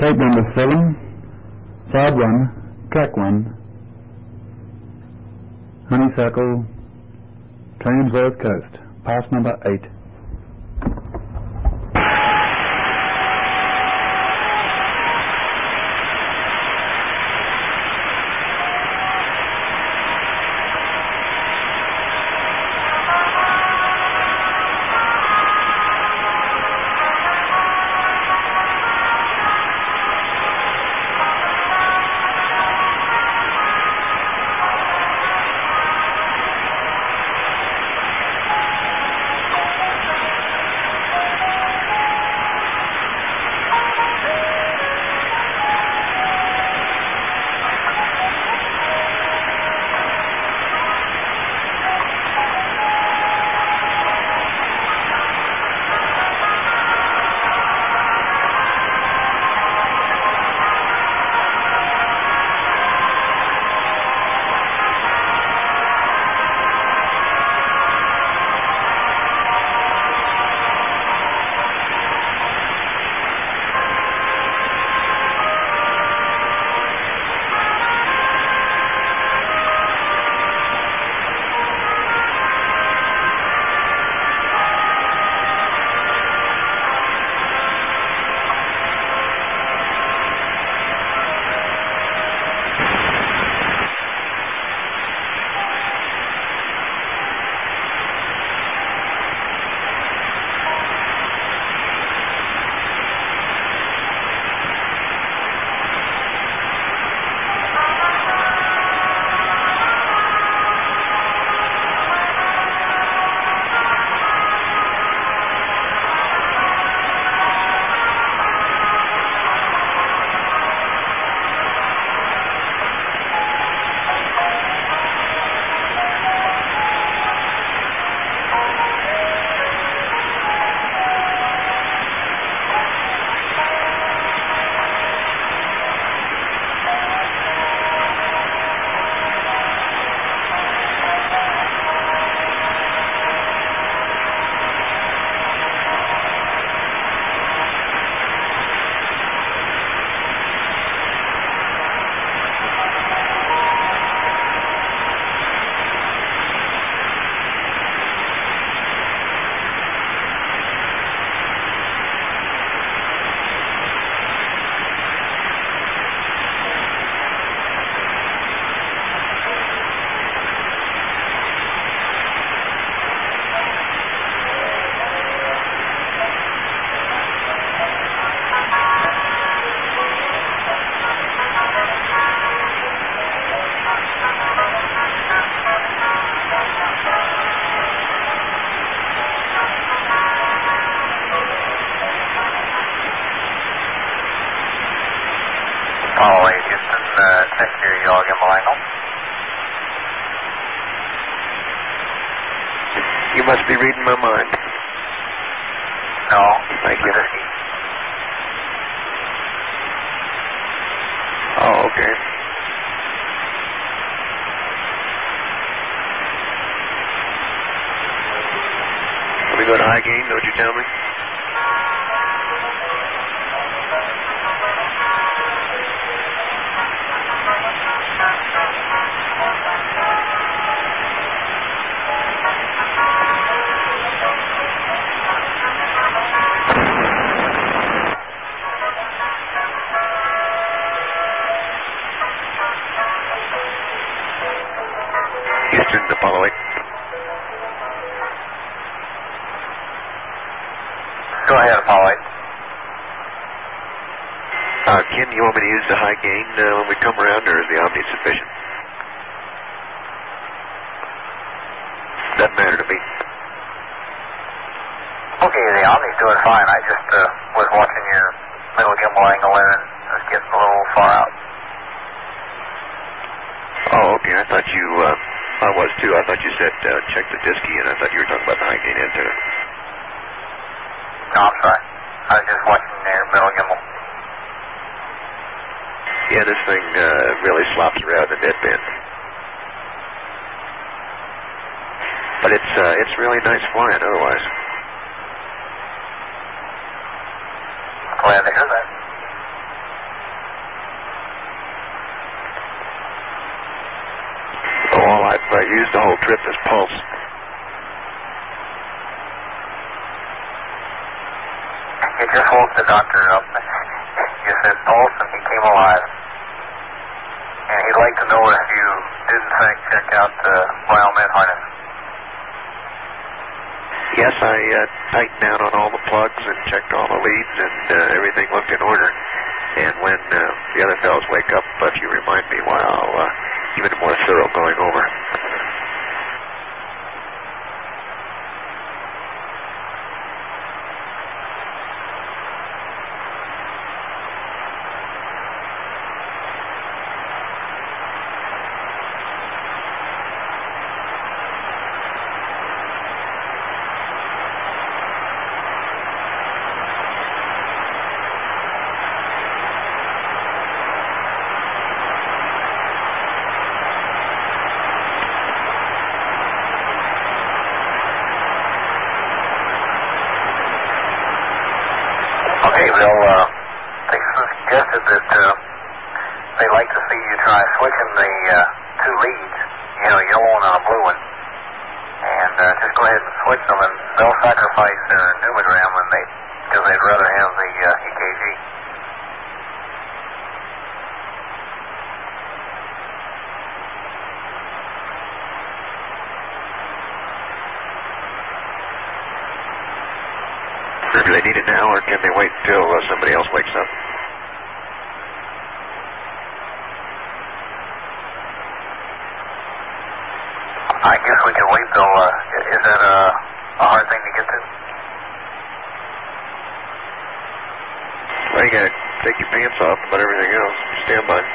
Tape number 7, side 1, track 1, Honeysuckle, Transverse Coast, pass number 8. Apollo 8, Houston, check your yaw gimbal angle. You must be reading my mind. No. Thank you. Whiskey. Oh, okay. Let me go to high gain, don't you tell me? Houston, Apollo 8. Go ahead, Apollo 8. Ken, you want me to use the high gain when we come around, or is the Omni sufficient? Doesn't matter to me. Okay, the Omni's doing fine. I just was watching your middle gimbal angle there and it was getting a little far out. Oh, okay. I thought you, I was too. I thought you said check the disky, and I thought you were talking about the high gain antenna. No, I'm sorry. I was just watching your middle gimbal. Yeah, this thing really slops around the deadband. But it's really nice flying otherwise. Glad to hear that. trip is pulse. You just woke the doctor up. You said pulse, and he came alive. And he'd like to know if you didn't check out the biomed harness. Yes, I tightened down on all the plugs and checked all the leads, and everything looked in order. And when the other fellows wake up, if you remind me, well, I'll give it a more thorough going over. Okay, well, they suggested that they'd like to see you try switching the two leads, you know, yellow one and a blue one, and just go ahead and switch them, and they'll sacrifice their pneumogram because they'd rather have the EKG. Do they need it now, or can they wait until somebody else wakes up? I guess we can wait till, is that a hard thing to get to? Well, you gotta take your pants off, but everything else, stand by.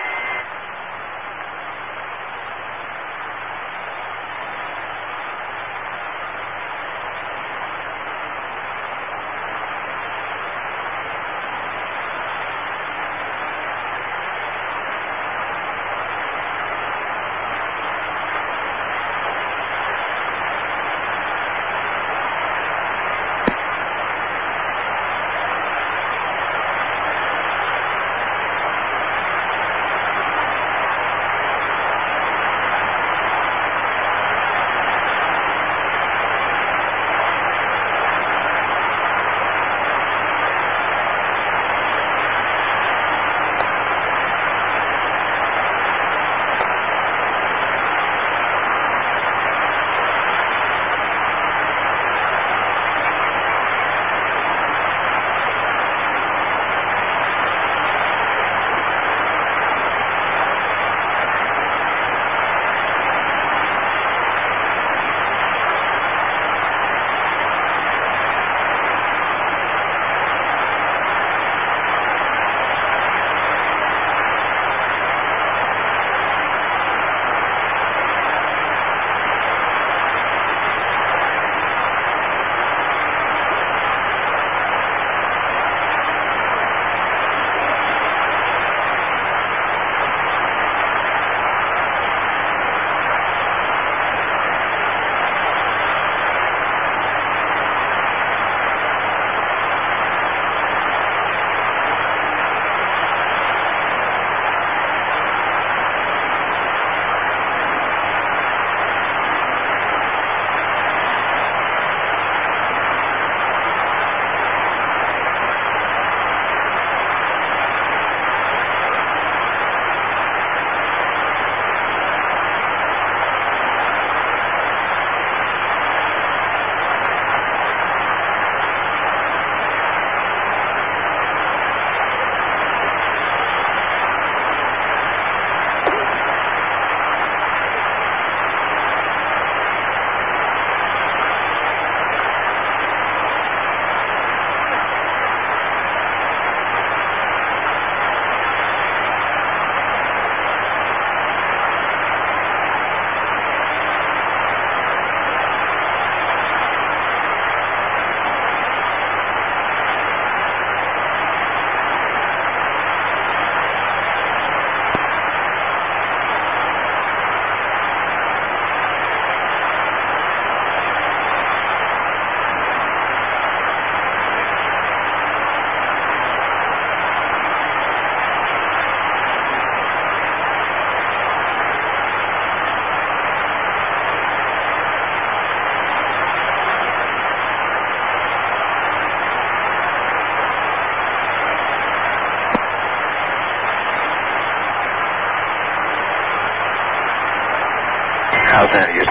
How's that, Houston?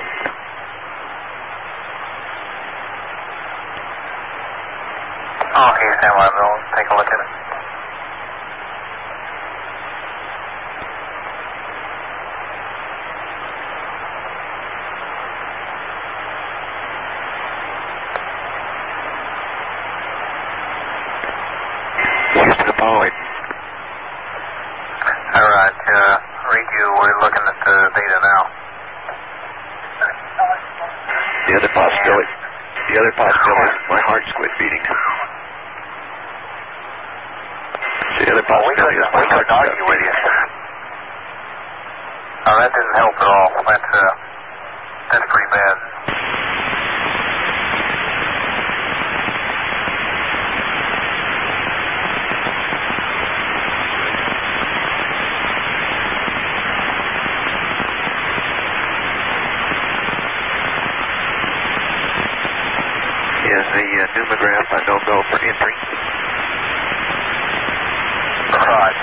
Okay, stand by, Bill. Take a look at it. Houston, Apollo 8. All right, read you. We're looking at the data now. The other possibility is my heart's quit beating. The other possibility is my we heart's couldn't argue with you. Oh, that didn't help at all. That's pretty bad. Is the pneumograph a no-go for entry? Right.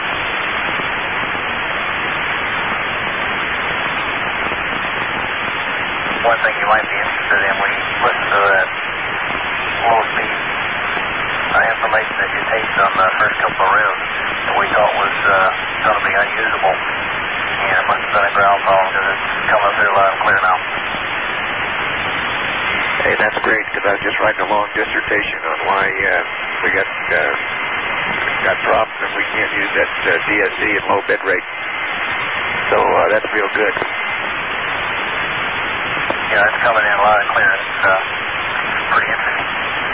One thing you might be interested in when you listen to that low-speed information that you taped on the first couple of rounds that we thought was going to be unusable. And it must have been a ground problem because it's coming through loud and clear now. Hey, that's great, because I was just writing a long dissertation on why we got problems and we can't use that DSC at low bit rate. So that's real good. Yeah, it's coming in loud and clear. It's pretty interesting.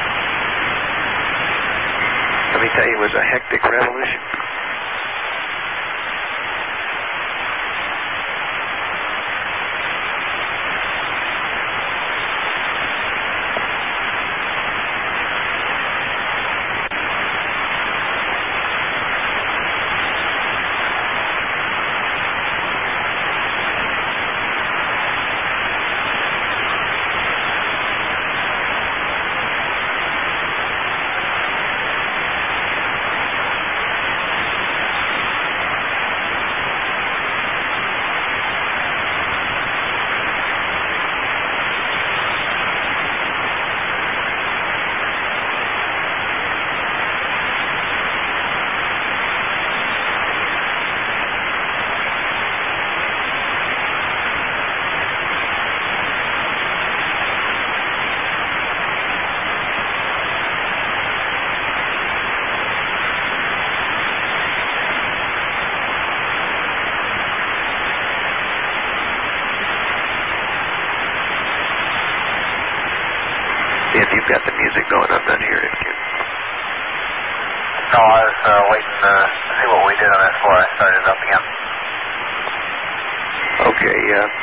Let me tell you, it was a hectic revolution. If you've got the music going, I'm not hearing it again. No, I was waiting to see what we did on that before I started it up again. Okay,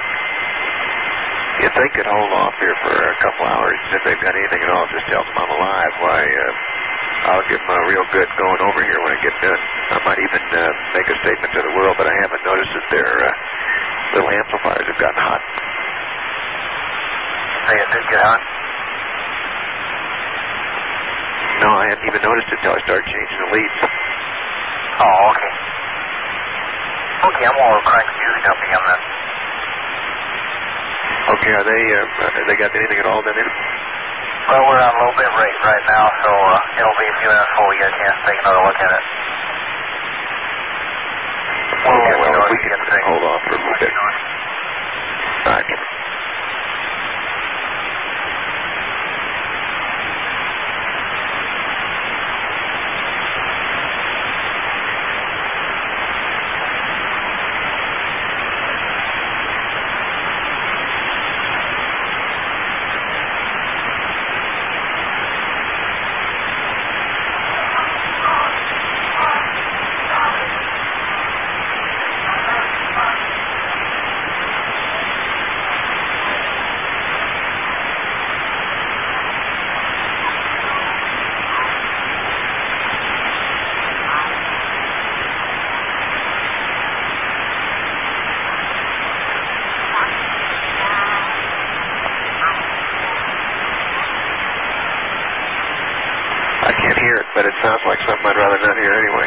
if they could hold off here for a couple hours, if they've got anything at all, just tell them I'm alive. Why, I'll give them a real good going over here when I get done. I might even make a statement to the world, but I haven't noticed that their little amplifiers have gotten hot. Say it did get hot? No, I hadn't even noticed it until I started changing the leads. Oh, okay. Okay, I'm going to crank the music up again then. Okay, are they got anything at all down there? Well, we're on low bit rate right now, so it'll be a few minutes before we get a chance to take another look at it. Okay, well, if we can hold off for a little bit. All right. I can't hear it, but it sounds like something I'd rather not hear anyway.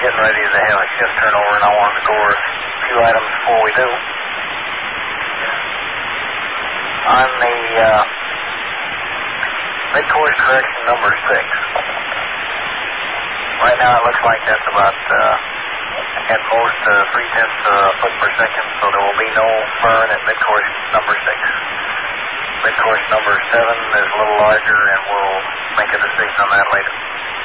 getting ready to have a shift turnover, and I wanted to go over a few items before we do. On the mid-course correction number 6, right now it looks like that's about at most 0.3 foot per second, so there will be no burn at mid-course number 6. Mid-course number 7 is a little larger, and we'll make a decision on that later.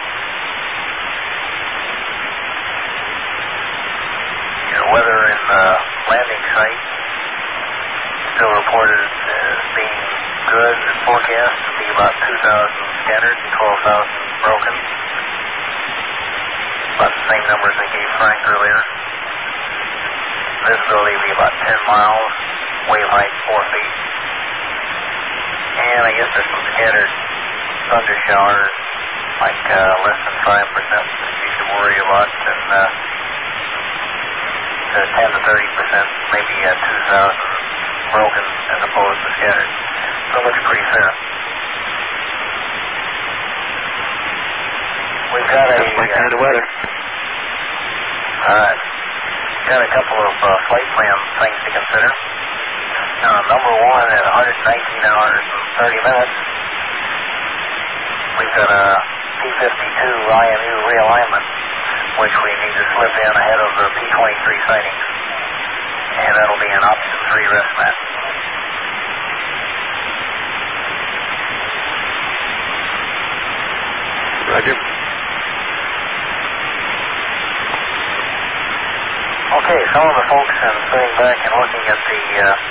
Your weather in the landing site still reported as being good. The forecast to be about 2,000 scattered and 12,000 broken. About the same numbers I gave Frank earlier. Visibility will be about 10 miles. Wave height 4 feet. And I guess there's some scattered thunder showers, like less than 5% that you should worry about, and 10 to 30%, maybe 2,000 broken as opposed to scattered. So it looks pretty fair. We've got That's my kind of weather. Alright. Got a couple of flight plan things to consider. Number 1, at 119 hours and 30 minutes, we've got a P-52 IMU realignment, which we need to slip in ahead of the P-23 sightings. And that'll be an option 3 rest mat. Roger. Okay, some of the folks sitting back and looking at the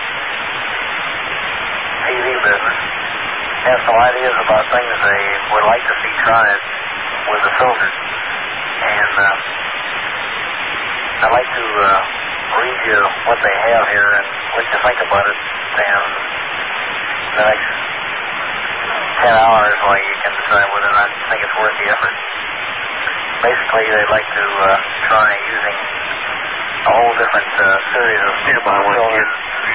TV business have some ideas about things they would like to see tried with the filters. And I'd like to read you what they have here and let you think about it. And the next 10 hours while you can decide whether or not you think it's worth the effort. Basically, they'd like to try using a whole different series of Standby one, filters.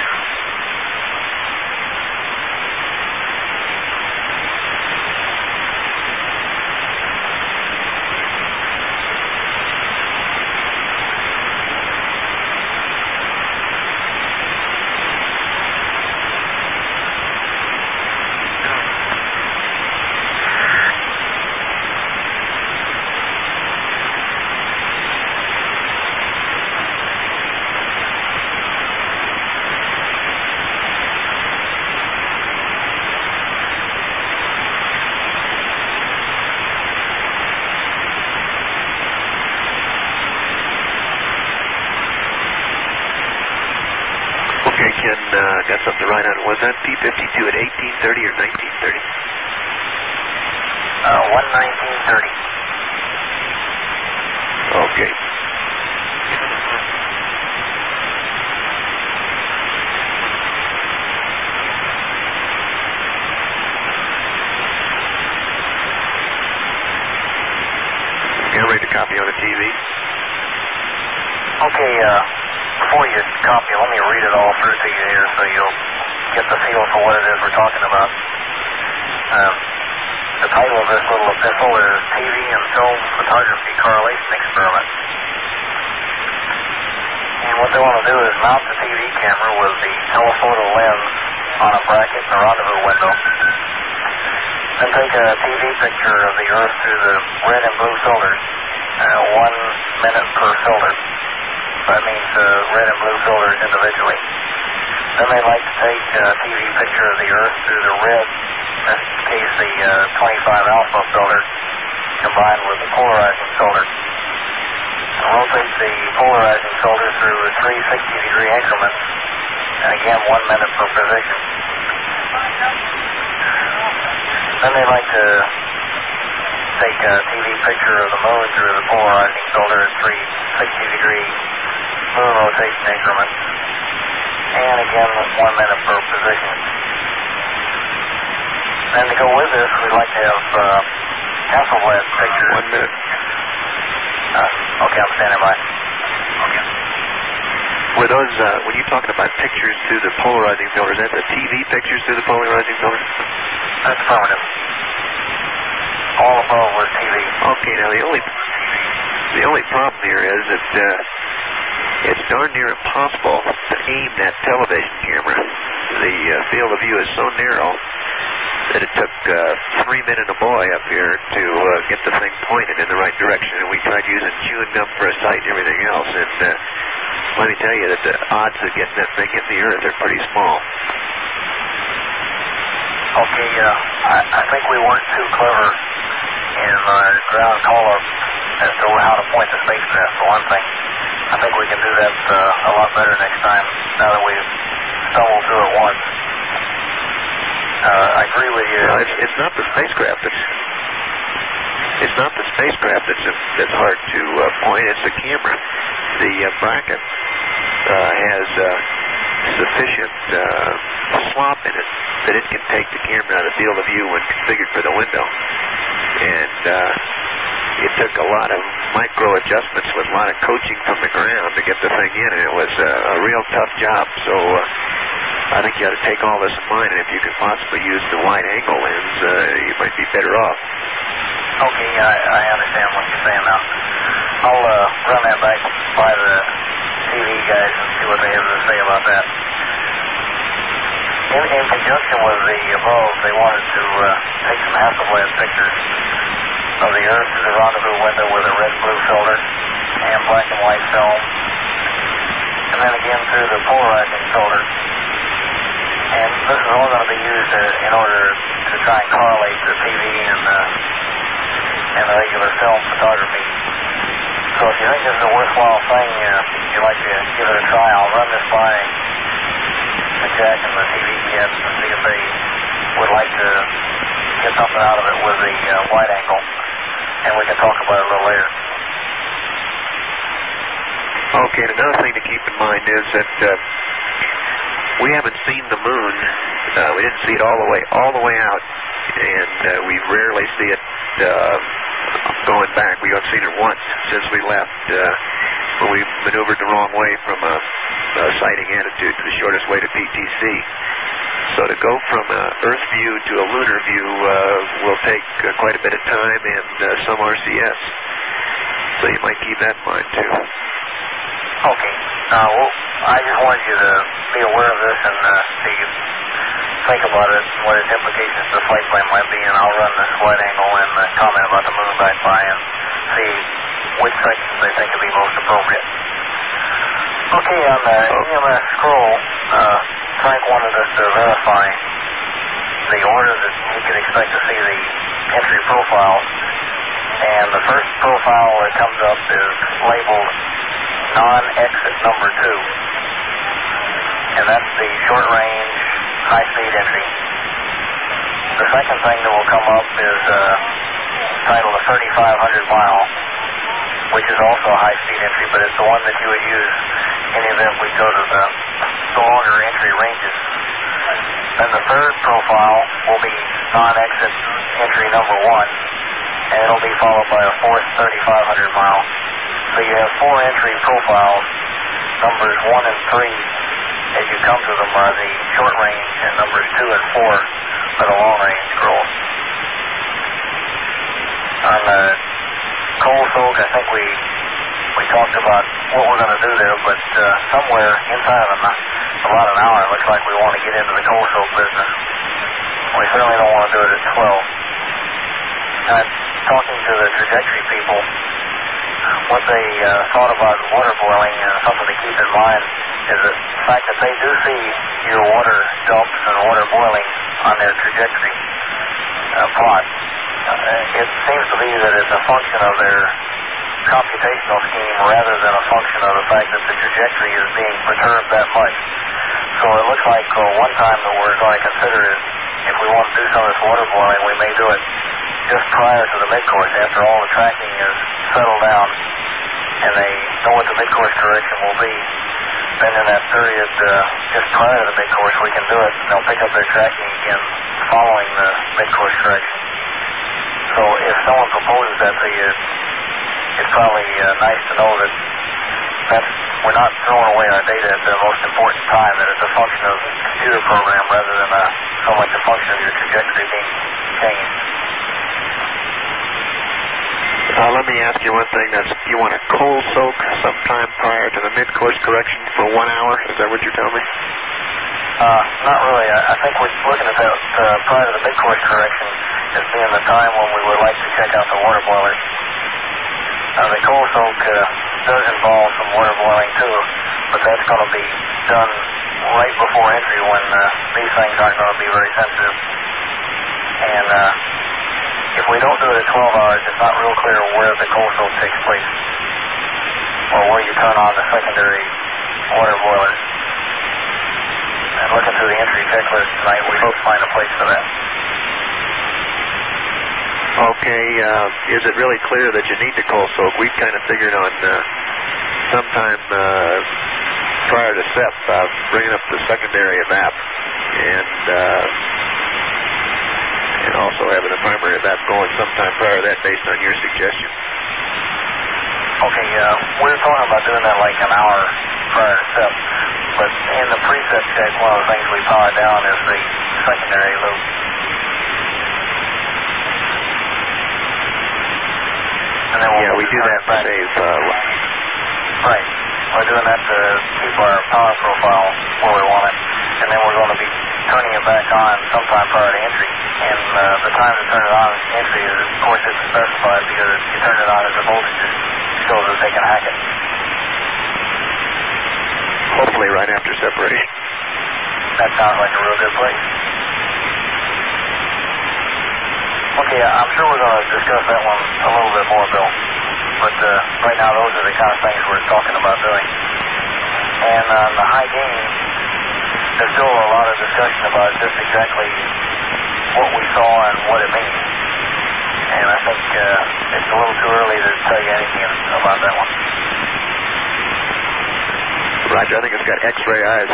Got something to write on. Was that P-52 at 1830 or 1930? 11930. Okay. Get ready to copy on the TV. Okay, before you copy, let me read it all through to you here so you'll get the feel for what it is we're talking about. The title of this little epistle is TV and Film Photography Correlation Experiment. And what they want to do is mount the TV camera with the telephoto lens on a bracket in the rendezvous window. Then take a TV picture of the Earth through the red and blue filters, 1 minute per filter. That means red and blue filters individually. Then they like to take a TV picture of the Earth through the red, in this case the 25 alpha filter, combined with the polarizing filter. And rotate the polarizing filter through 3 60-degree increments, and again 1 minute per position. Then they like to take a TV picture of the moon through the polarizing filter at 3 60-degree moon rotation increments, and again 1 minute per position. And to go with this, we'd like to have Hasselblad pictures. 1 minute. Okay, I'm standing by. Okay. Were those, when you're talking about pictures through the polarizing filter, is that the TV pictures through the polarizing filter? That's affirmative. All above was TV. Okay, now the The only problem here is that it's darn near impossible to aim that television camera. The field of view is so narrow that it took 3 men and a boy up here to get the thing pointed in the right direction, and we tried using chewing gum for a sight and everything else, and let me tell you that the odds of getting that thing in the earth are pretty small. Okay, I think we weren't too clever in our ground call-up as to how to point the spacecraft, for one thing. I think we can do that a lot better next time, now that we've stumbled through it once. I agree with you. It's not the spacecraft that's hard to point. It's the camera. The bracket has sufficient slop in it that it can take the camera out of the field of view when configured for the window. And it took a lot of micro adjustments with a lot of coaching from the ground to get the thing in, and it was a real tough job. So I think you ought to take all this in mind, and if you could possibly use the wide-angle lens, you might be better off. Okay, I understand what you're saying now. I'll run that back by the TV guys and see what they have to say about that. In conjunction with the above, they wanted to take some Hasselblad pictures of the Earth through the rendezvous window with a red-blue filter and black and white film, and then again through the polarizing filter. And this is all going to be used in order to try and correlate the TV and the regular film photography. So if you think this is a worthwhile thing, you'd like to give it a try, I'll run this by the Jack and the TV kids and see if they would like to get something out of it with the wide angle, and we can talk about it a little later. Okay, and another thing to keep in mind is that we haven't seen the moon. We didn't see it all the way out, and we rarely see it going back. We have seen it once since we left, when we maneuvered the wrong way from a sighting attitude, the shortest way to PTC. So to go from an Earth view to a lunar view will take quite a bit of time and some RCS. So you might keep that in mind too. Okay. Well, I just wanted you to be aware of this and think about it and what its implications to the flight plan might be, and I'll run this wide angle and comment about the moon back by and see which sections they think would be most appropriate. Okay, on the EMS scroll, Frank wanted us to verify the order that he could expect to see the entry profiles, and the first profile that comes up is labeled non-exit number 2, and that's the short-range, high-speed entry. The second thing that will come up is titled a 3,500 mile, which is also a high-speed entry, but it's the one that you would use in the event we go to the longer entry ranges. Then the third profile will be non-exit entry number 1, and it'll be followed by a fourth 3,500 mile. So you have 4 entry profiles. Numbers 1 and 3, as you come to them, are the short range, and numbers 2 and 4 are the long range scrolls. On the cold soak, I think we talked about what we're going to do there, but somewhere inside of about an hour, it looks like we want to get into the cold soak business. We certainly don't want to do it at 12. Talking to the trajectory people, what they thought about water boiling, and something to keep in mind is the fact that they do see your water dumps and water boiling on their trajectory plot. It seems to be that it's a function of their computational scheme rather than a function of the fact that the trajectory is being perturbed that much. So it looks like one time that we're going to consider is if we want to do some of this water boiling, we may do it just prior to the midcourse, after all the tracking is settled down and they know what the midcourse correction will be. Then in that period, just prior to the midcourse, we can do it, and they'll pick up their tracking again following the midcourse correction. So if someone proposes that to you, it's probably nice to know that we're not throwing away our data at the most important time, that it's a function of the computer program rather than so much a function of your trajectory being changed. Let me ask you one thing. You want a cold soak sometime prior to the mid-course correction for 1 hour? Is that what you're telling me? Not really. I think we're looking at that prior to the mid-course correction as being the time when we would like to check out the water boilers. The cold soak does involve some water boiling too, but that's going to be done right before entry when these things aren't going to be very sensitive. And if we don't do it at 12 hours, it's not real clear where the cold soak takes place or where you turn on the secondary water boilers. And looking through the entry checklist tonight, we hope to find a place for that. Okay, is it really clear that you need the cold soak? We've kind of figured on sometime prior to SEP, bringing up the secondary evap and also having the primary evap going sometime prior to that based on your suggestion. Okay, we're talking about doing that like an hour prior to SEP, but in the pre-SEP check, one of the things we power down is the secondary loop. And then yeah, we do that to save. Right. We're doing that to keep our power profile where we want it. And then we're going to be turning it back on sometime prior to entry. And the time to turn it on at entry is, of course, isn't specified because you turn it on as the voltage shows that they can hack it. Hopefully right after separation. That sounds like a real good place. Okay, I'm sure we're going to discuss that one a little bit more, Bill. But right now, those are the kind of things we're talking about doing. And on the high gain, there's still a lot of discussion about just exactly what we saw and what it means. And I think it's a little too early to tell you anything about that one. Roger, I think it's got X-ray eyes.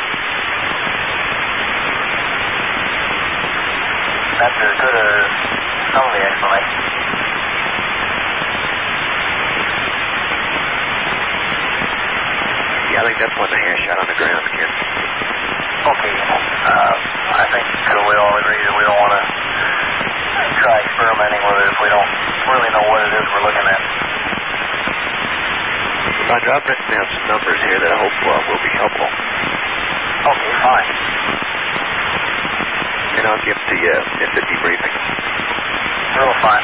That's as good as some of the explanation. Yeah, I think that's one they hash out on the ground, Ken. Okay, I think we all agree that we don't want to try experimenting with it if we don't really know what it is we're looking at. Roger, I've written down some numbers here that I hope will be helpful. Okay, fine. And I'll give to you at the debriefing. Real fine.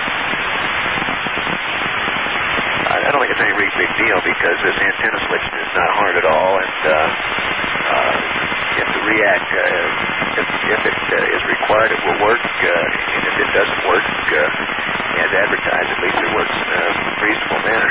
I don't think it's any really big deal because this antenna switching is not hard at all, and if the react, if it is required, it will work, and if it doesn't work as advertised, at least it works in a reasonable manner.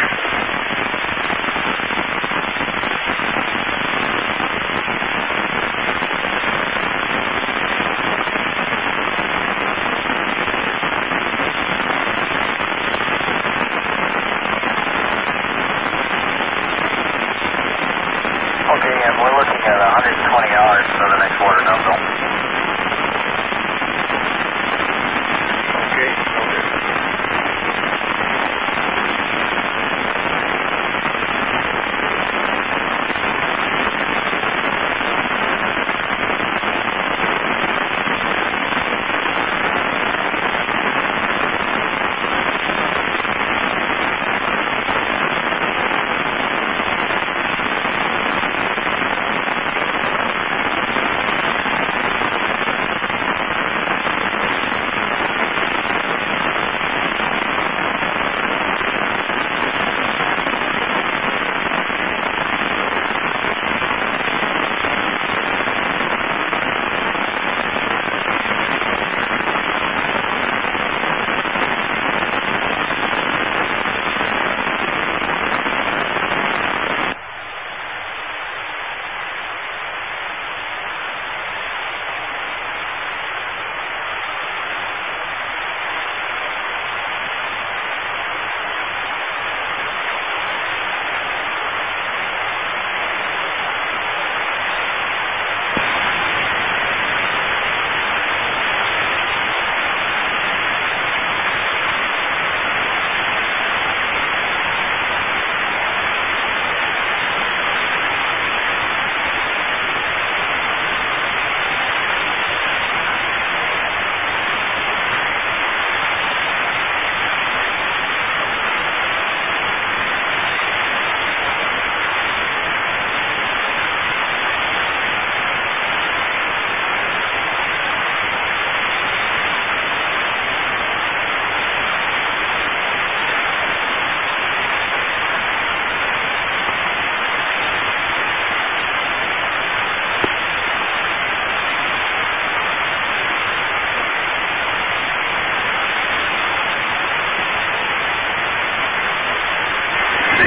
We're looking at 120 hours for the next water dump. Okay.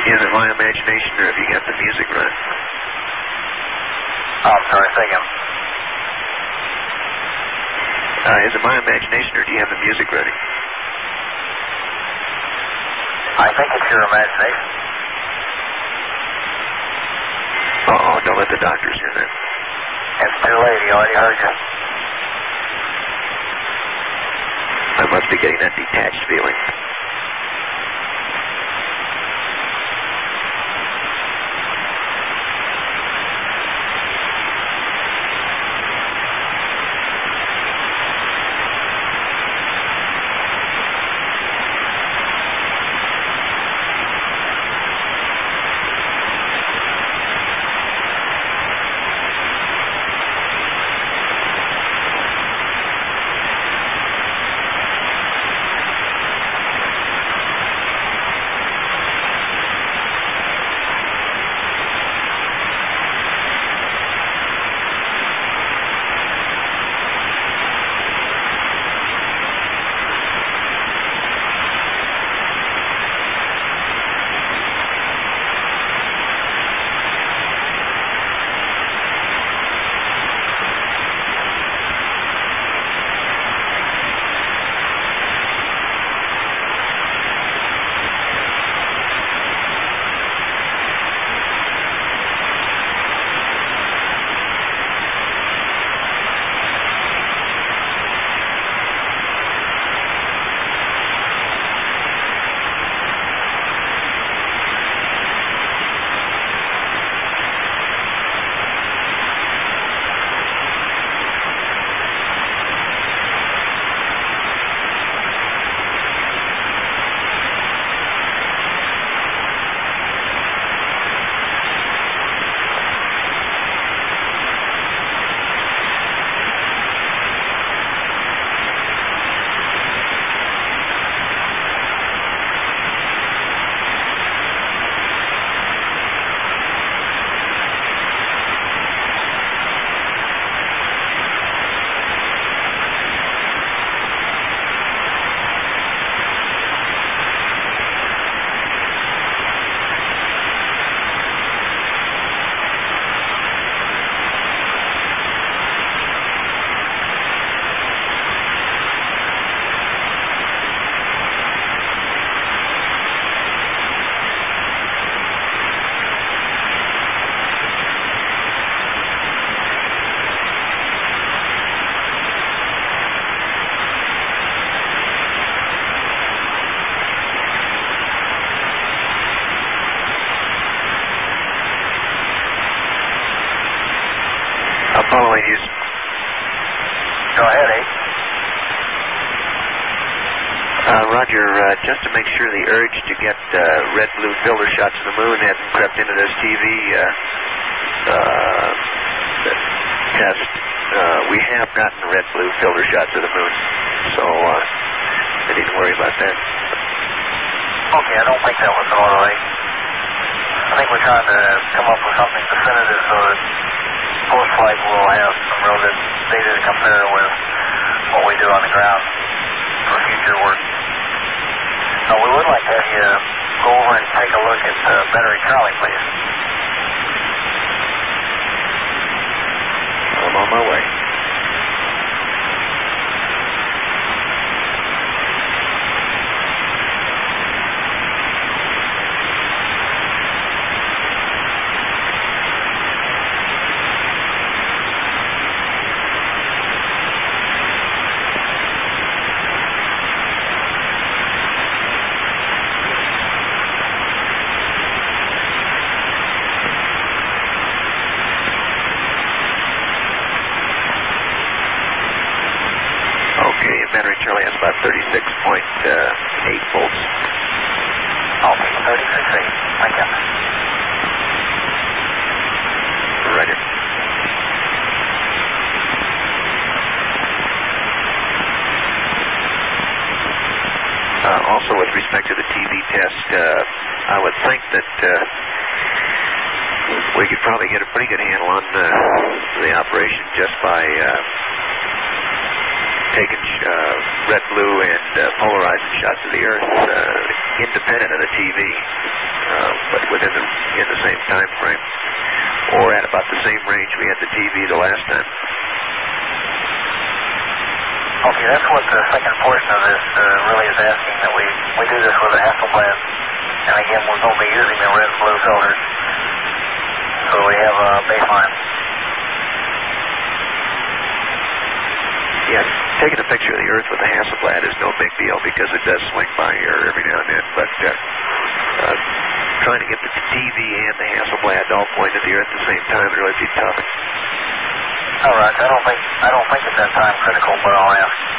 Is it my imagination, or have you got the music running? Oh, I'm sorry, say again. Is it my imagination, or do you have the music ready? I think it's your imagination. Uh-oh, don't let the doctors hear that. It's too late. He already heard you. I must be getting that detached feeling. Following you. Go ahead, eh? Roger, just to make sure the urge to get red-blue filter shots of the moon hadn't crept into this TV test, we have gotten red-blue filter shots of the moon, so I didn't worry about that. Okay, I don't think that was all right. I think we're trying to come up with something definitive so that post-flight we'll have some real good data to compare with what we do on the ground for future work. Now, we would like to have you go over and take a look at Battery Charlie, please. I'm on my way. Battery Charlie has about 36.8 volts. Okay, 36.8. Thank you. Roger. Also, with respect to the TV test, I would think that we could probably get a pretty good handle on the operation just by taking red, blue, and polarizing shots of the Earth independent of the TV, but within in the same time frame, or at about the same range we had the TV the last time. Okay, that's what the second portion of this really is asking, that we do this with a Hasselblad, and again we're going to be using the red and blue filters, so we have a baseline. Yeah, taking a picture of the Earth with a Hasselblad is no big deal because it does swing by here every now and then, but trying to get the TV and the Hasselblad to all point at the Earth at the same time would really be tough. All right, I don't think it's that time critical, but I'll ask.